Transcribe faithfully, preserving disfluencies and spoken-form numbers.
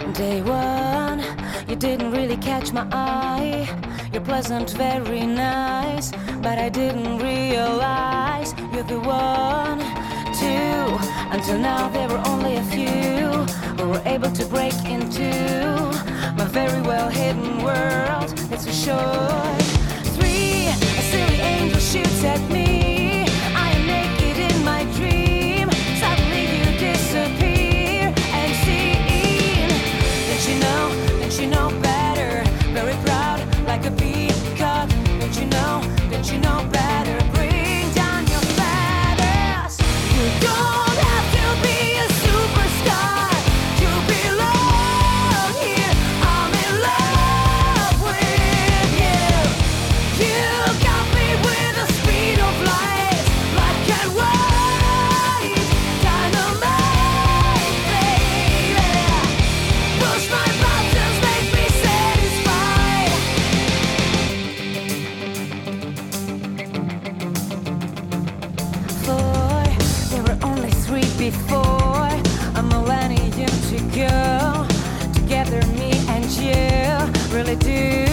Day one, you didn't really catch my eye. You're pleasant, very nice, but I didn't realize you're the one. Two, until now there were only a few who were able to break into my very well hidden world, that's for sure. Three, a silly angel shoots at me. I am naked in my dream. Suddenly you disappear and seen. Don't you know, don't you know better? Very proud, like a peacock. Don't you know, don't you know better? Bring down your feathers. You don't have to be a superstar to belong here. I'm in love with you. You got me with the speed of light, black and white, dynamite, baby. Push my buttons, make me satisfied. Four, there were only three before, a millennium to go. Together, me and you really do